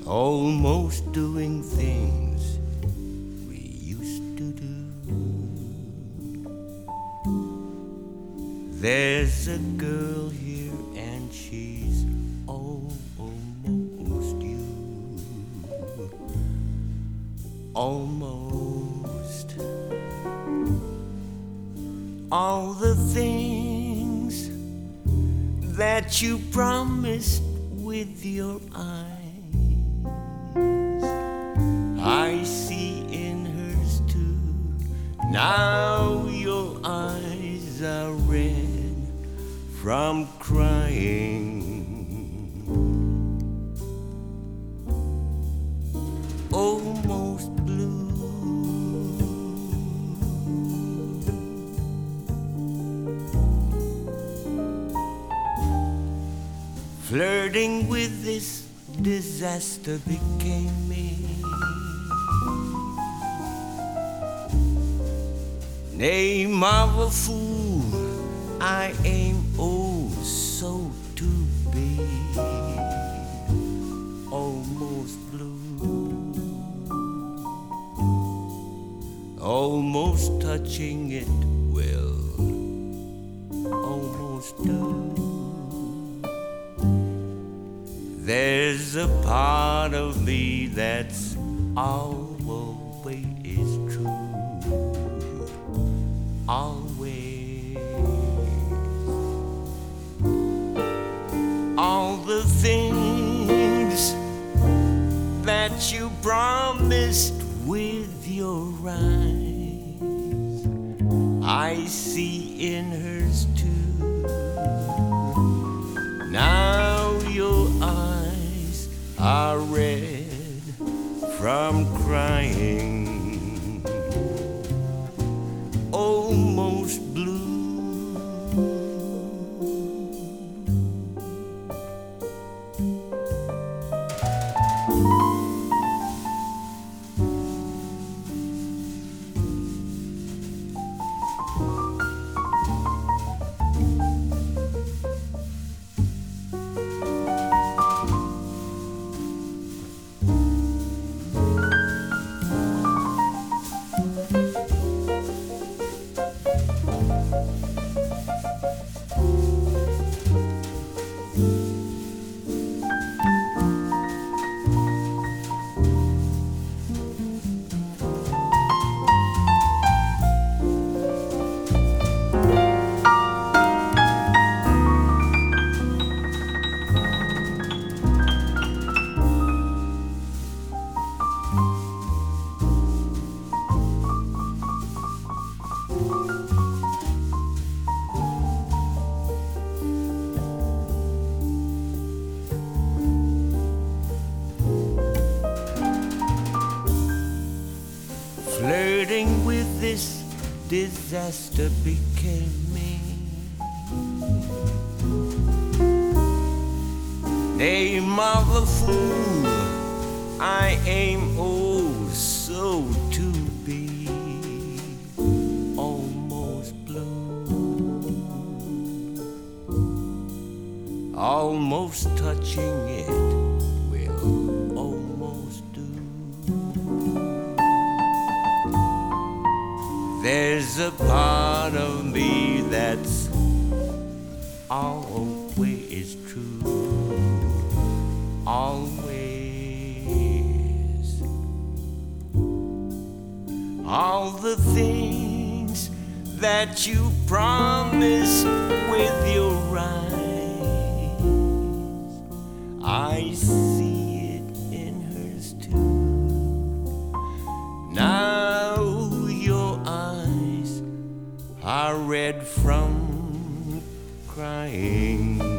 almost doing things we used to do. There's a girl here and she's almost you. Almost. All the things that you promised with your eyes, I see in hers too. Now your eyes are red from crying. Almost blue. Flirting with this disaster became me. Name of a fool, I aim oh so to be. Almost blue, almost touching it will almost do. There's a part of me that's always true. Always. All the things that you promised with your eyes, I see in hers too. Now your eyes are red from crying. Almost blue. Flirting with this disaster became me. Name of a fool, I aim oh so to be. Almost blue, almost touching it will almost do. There's a part of me that's always true. Always. All the things that you promised with your eyes, I see it in hers too. Now your eyes are red from crying.